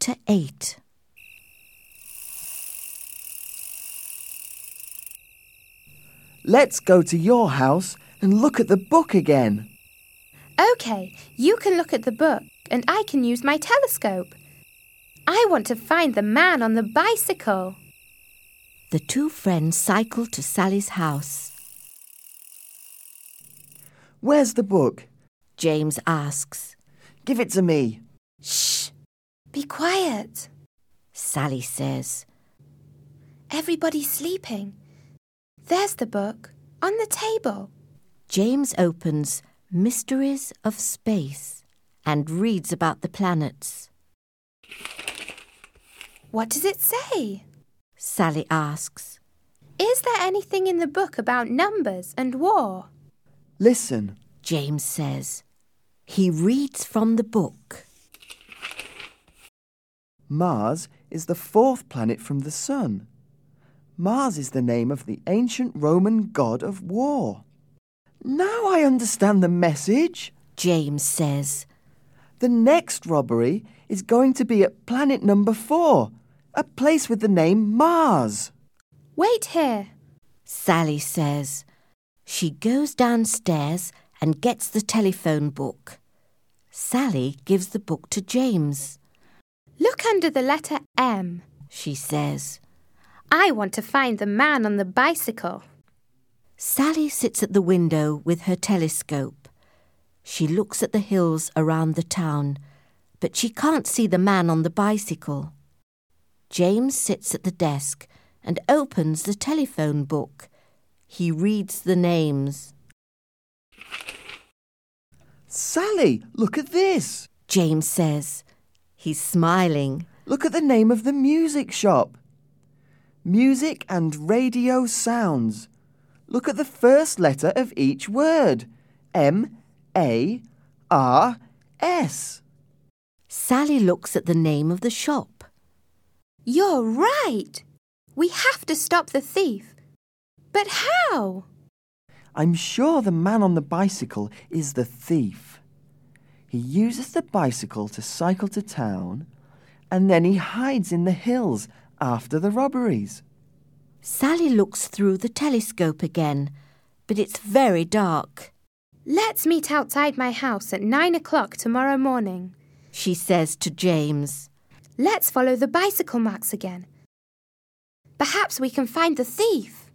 Letter 8. Let's go to your house and look at the book again. OK, you can look at the book and I can use my telescope. I want to find the man on the bicycle. The two friends cycle to Sally's house. Where's the book? James asks. Give it to me. Shh! Be quiet. Sally says. Everybody's sleeping. There's the book, on the table. James opens Mysteries of Space and reads about the planets. What does it say? Sally asks. Is there anything in the book about numbers and war? Listen, James says. He reads from the book. Mars is the fourth planet from the Sun. Mars is the name of the ancient Roman god of war. Now I understand the message, James says. The next robbery is going to be at planet number 4, a place with the name Mars. Wait here. Sally says. She goes downstairs and gets the telephone book. Sally gives the book to James. Look under the letter M, she says. I want to find the man on the bicycle. Sally sits at the window with her telescope. She looks at the hills around the town, but she can't see the man on the bicycle. James sits at the desk and opens the telephone book. He reads the names. Sally, look at this, James says. He's smiling. Look at the name of the music shop. Music and Radio Sounds. Look at the first letter of each word. M-A-R-S. Sally looks at the name of the shop. You're right. We have to stop the thief. But how? I'm sure the man on the bicycle is the thief. He uses the bicycle to cycle to town, and then he hides in the hills after the robberies. Sally looks through the telescope again, but it's very dark. Let's meet outside my house at 9 o'clock tomorrow morning, she says to James. Let's follow the bicycle marks again. Perhaps we can find the thief.